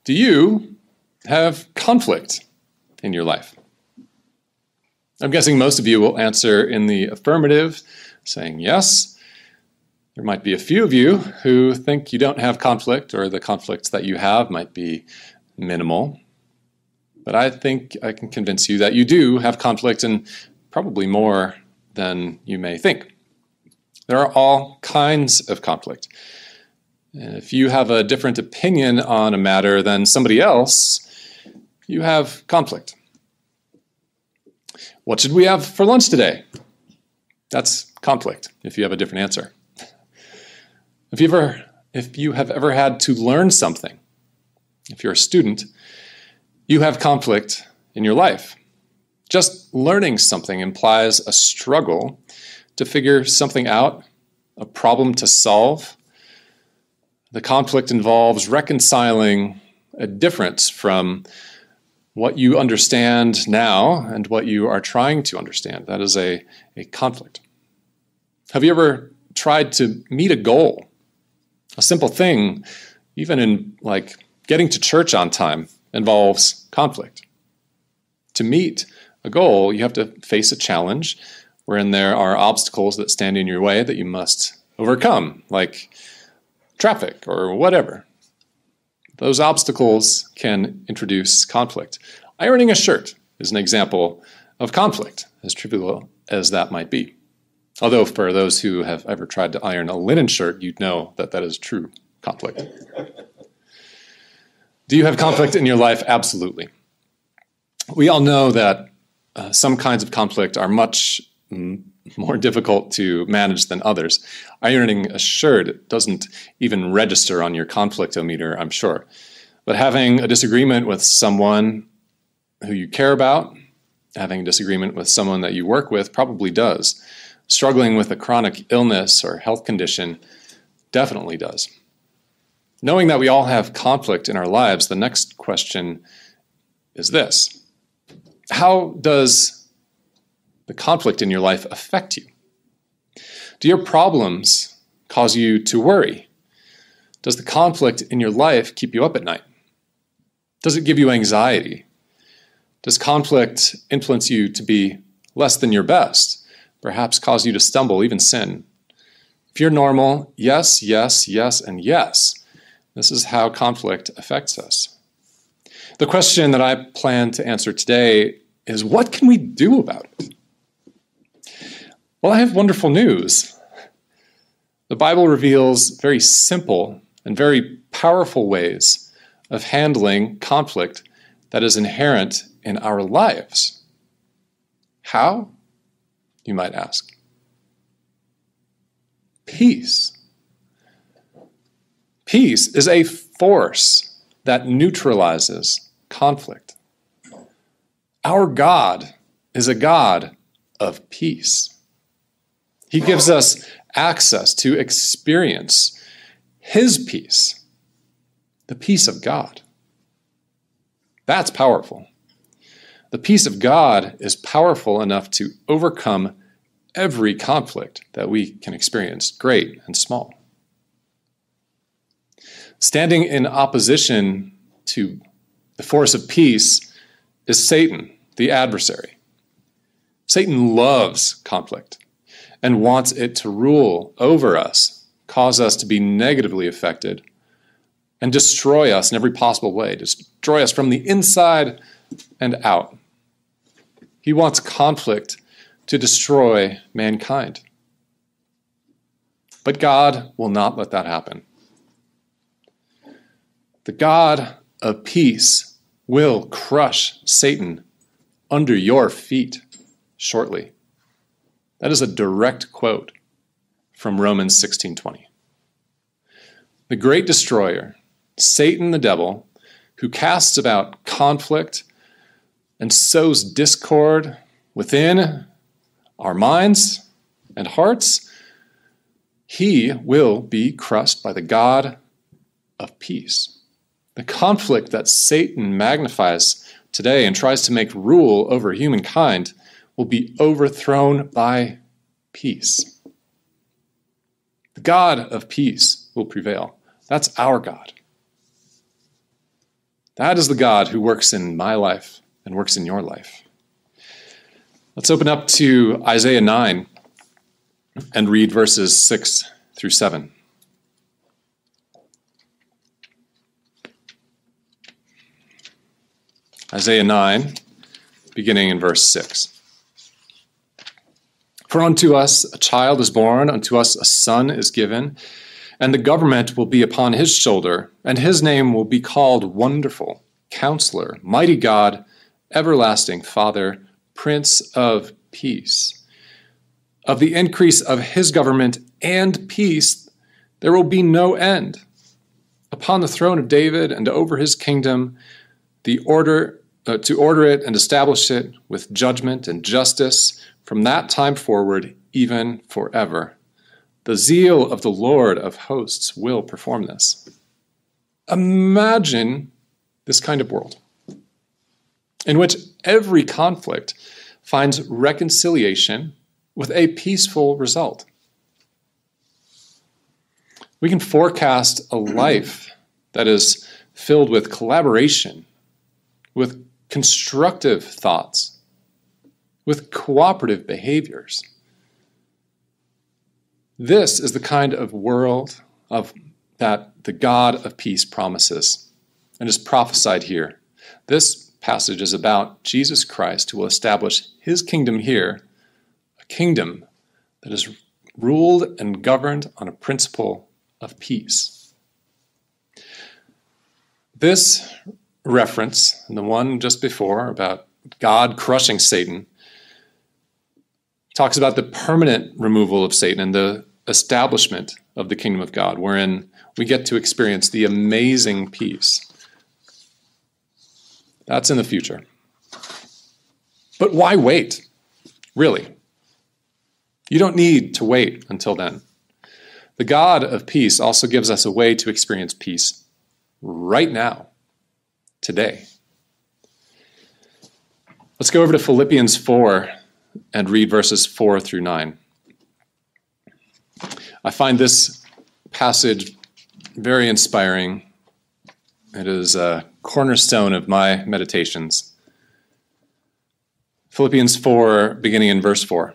Do you have conflict in your life? I'm guessing most of you will answer in the affirmative, saying yes. There might be a few of you who think you don't have conflict, or the conflicts that you have might be minimal. But I think I can convince you that you do have conflict, and probably more than you may think. There are all kinds of conflict. And if you have a different opinion on a matter than somebody else, you have conflict. What should we have for lunch today? That's conflict, if you have a different answer. If you have ever had to learn something, if you're a student, you have conflict in your life. Just learning something implies a struggle to figure something out, a problem to solve. The conflict involves reconciling a difference from what you understand now and what you are trying to understand. That is a conflict. Have you ever tried to meet a goal? A simple thing, even in getting to church on time, involves conflict. To meet a goal, you have to face a challenge wherein there are obstacles that stand in your way that you must overcome, like traffic or whatever. Those obstacles can introduce conflict. Ironing a shirt is an example of conflict, as trivial as that might be. Although for those who have ever tried to iron a linen shirt, you'd know that that is true conflict. Do you have conflict in your life? Absolutely. We all know that some kinds of conflict are much more difficult to manage than others. Ironing a shirt doesn't even register on your conflictometer, I'm sure. But having a disagreement with someone who you care about, having a disagreement with someone that you work with probably does. Struggling with a chronic illness or health condition definitely does. Knowing that we all have conflict in our lives, the next question is this: how does the conflict in your life affect you? Do your problems cause you to worry? Does the conflict in your life keep you up at night? Does it give you anxiety? Does conflict influence you to be less than your best? Perhaps cause you to stumble, even sin? If you're normal, yes, yes, yes, and yes. This is how conflict affects us. The question that I plan to answer today is, what can we do about it? Well, I have wonderful news. The Bible reveals very simple and very powerful ways of handling conflict that is inherent in our lives. How? You might ask. Peace. Peace is a force that neutralizes conflict. Our God is a God of peace. He gives us access to experience His peace, the peace of God. That's powerful. The peace of God is powerful enough to overcome every conflict that we can experience, great and small. Standing in opposition to the force of peace is Satan, the adversary. Satan loves conflict and wants it to rule over us, cause us to be negatively affected, and destroy us in every possible way, destroy us from the inside and out. He wants conflict to destroy mankind. But God will not let that happen. The God of peace will crush Satan under your feet shortly. That is a direct quote from Romans 16:20. The great destroyer, Satan the devil, who casts about conflict and sows discord within our minds and hearts, he will be crushed by the God of peace. The conflict that Satan magnifies today and tries to make rule over humankind will be overthrown by peace. The God of peace will prevail. That's our God. That is the God who works in my life and works in your life. Let's open up to Isaiah 9 and read verses 6 through 7. Isaiah 9, beginning in verse 6. For unto us a child is born, unto us a son is given, and the government will be upon his shoulder, and his name will be called Wonderful, Counselor, Mighty God, Everlasting Father, Prince of Peace. Of the increase of his government and peace there will be no end. Upon the throne of David and over his kingdom, to order it and establish it with judgment and justice from that time forward, even forever. The zeal of the Lord of hosts will perform this. Imagine this kind of world in which every conflict finds reconciliation with a peaceful result. We can forecast a life that is filled with collaboration, with constructive thoughts, with cooperative behaviors. This is the kind of world that the God of peace promises and is prophesied here. This passage is about Jesus Christ, who will establish his kingdom here, a kingdom that is ruled and governed on a principle of peace. This reference, and the one just before about God crushing Satan, talks about the permanent removal of Satan and the establishment of the kingdom of God, wherein we get to experience the amazing peace. That's in the future. But why wait? Really? You don't need to wait until then. The God of peace also gives us a way to experience peace right now, today. Let's go over to Philippians 4 and read verses 4 through 9. I find this passage very inspiring. It is a cornerstone of my meditations. Philippians 4, beginning in verse 4.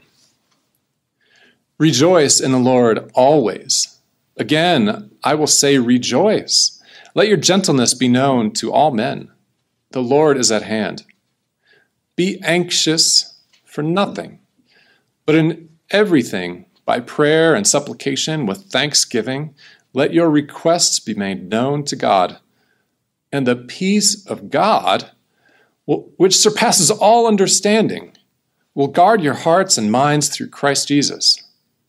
Rejoice in the Lord always. Again, I will say rejoice. Let your gentleness be known to all men. The Lord is at hand. Be anxious for nothing, but in everything, by prayer and supplication with thanksgiving, let your requests be made known to God. And the peace of God, which surpasses all understanding, will guard your hearts and minds through Christ Jesus.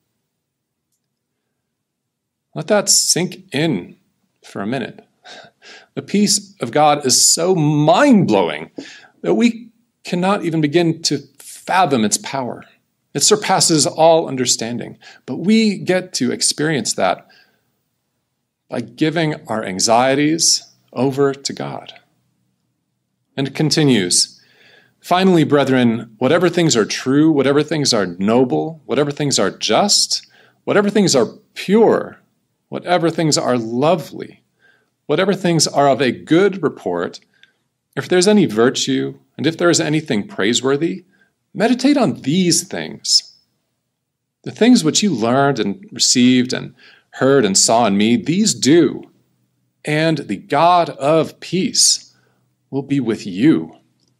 Let that sink in for a minute. The peace of God is so mind-blowing that we cannot even begin to fathom its power. It surpasses all understanding. But we get to experience that by giving our anxieties over to God. And it continues, finally, brethren, whatever things are true, whatever things are noble, whatever things are just, whatever things are pure, whatever things are lovely, whatever things are of a good report, if there's any virtue, and if there is anything praiseworthy, meditate on these things. The things which you learned and received and heard and saw in me, these do, and the God of peace will be with you.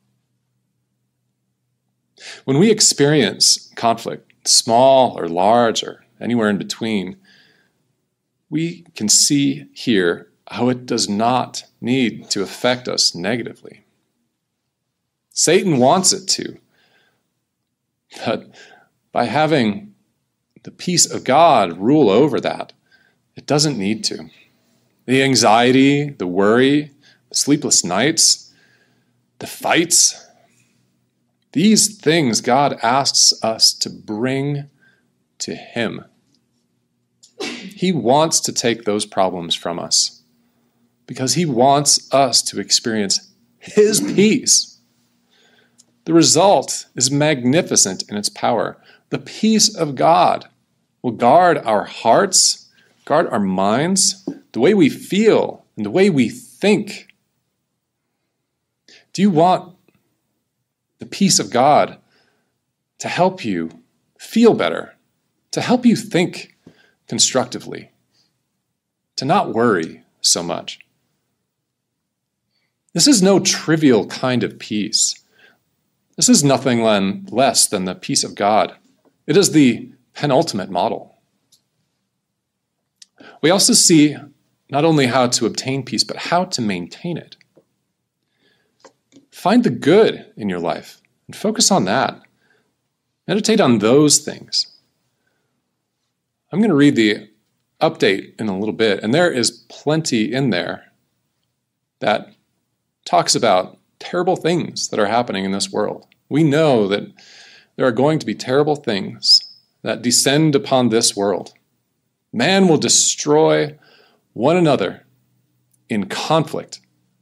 When we experience conflict, small or large or anywhere in between, we can see here how it does not need to affect us negatively. Satan wants it to, but by having the peace of God rule over that, it doesn't need to. The anxiety, the worry, the sleepless nights, the fights, these things God asks us to bring to Him. He wants to take those problems from us because He wants us to experience His peace. The result is magnificent in its power. The peace of God will guard our hearts, guard our minds, the way we feel, and the way we think. Do you want the peace of God to help you feel better, to help you think constructively, to not worry so much? This is no trivial kind of peace. This is nothing less than the peace of God. It is the penultimate model. We also see not only how to obtain peace, but how to maintain it. Find the good in your life and focus on that. Meditate on those things. I'm going to read the update in a little bit, and there is plenty in there that talks about terrible things that are happening in this world. We know that there are going to be terrible things that descend upon this world. Man will destroy one another in conflict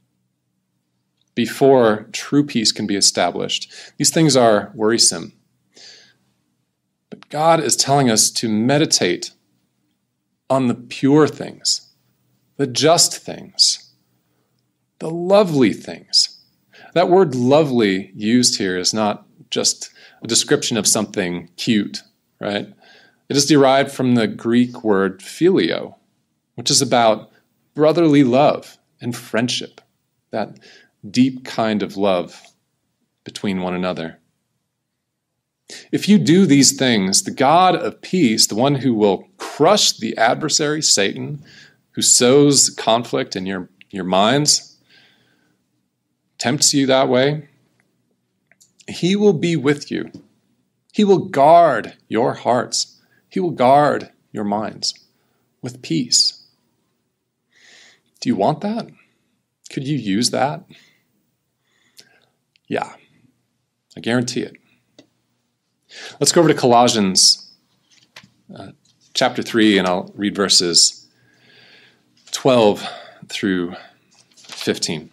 before true peace can be established. These things are worrisome. But God is telling us to meditate on the pure things, the just things, the lovely things. That word lovely used here is not just a description of something cute, right? It is derived from the Greek word phileo, which is about brotherly love and friendship, that deep kind of love between one another. If you do these things, the God of peace, the one who will crush the adversary, Satan, who sows conflict in your minds, tempts you that way, he will be with you. He will guard your hearts. He will guard your minds with peace. Do you want that? Could you use that? Yeah, I guarantee it. Let's go over to Colossians chapter 3, and I'll read verses 12 through 15.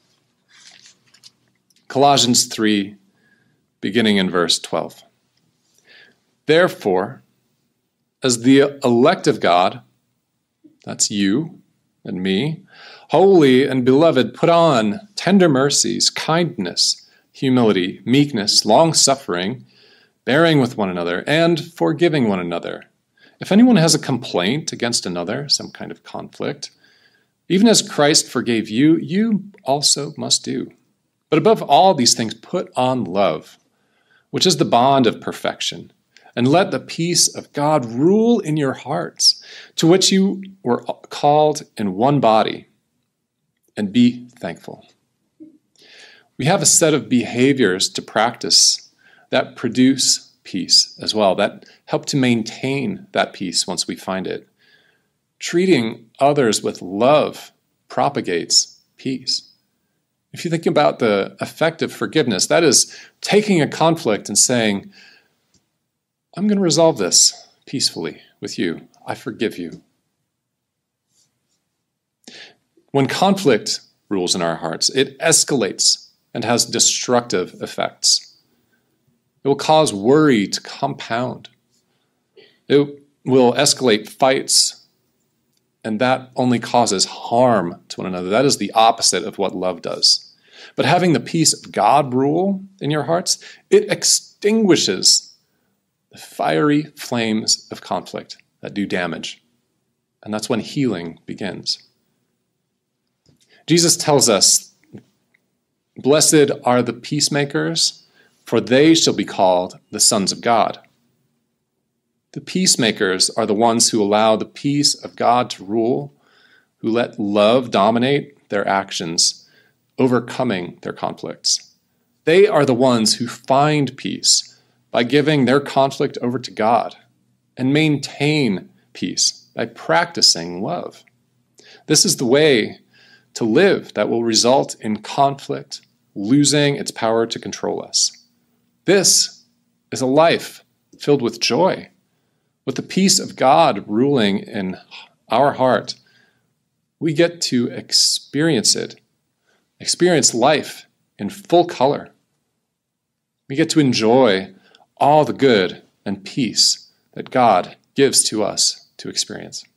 Colossians 3, beginning in verse 12. Therefore, as the elect of God, that's you and me, holy and beloved, put on tender mercies, kindness, humility, meekness, long-suffering, bearing with one another, and forgiving one another. If anyone has a complaint against another, some kind of conflict, even as Christ forgave you, you also must do. But above all these things, put on love, which is the bond of perfection. And let the peace of God rule in your hearts, to which you were called in one body, and be thankful. We have a set of behaviors to practice that produce peace as well, that help to maintain that peace once we find it. Treating others with love propagates peace. If you think about the effect of forgiveness, that is taking a conflict and saying, I'm going to resolve this peacefully with you. I forgive you. When conflict rules in our hearts, it escalates and has destructive effects. It will cause worry to compound. It will escalate fights, and that only causes harm to one another. That is the opposite of what love does. But having the peace of God rule in your hearts, it extinguishes the fiery flames of conflict that do damage. And that's when healing begins. Jesus tells us, blessed are the peacemakers, for they shall be called the sons of God. The peacemakers are the ones who allow the peace of God to rule, who let love dominate their actions, overcoming their conflicts. They are the ones who find peace by giving their conflict over to God and maintain peace by practicing love. This is the way to live that will result in conflict losing its power to control us. This is a life filled with joy, with the peace of God ruling in our heart. We get to experience it, experience life in full color. We get to enjoy all the good and peace that God gives to us to experience.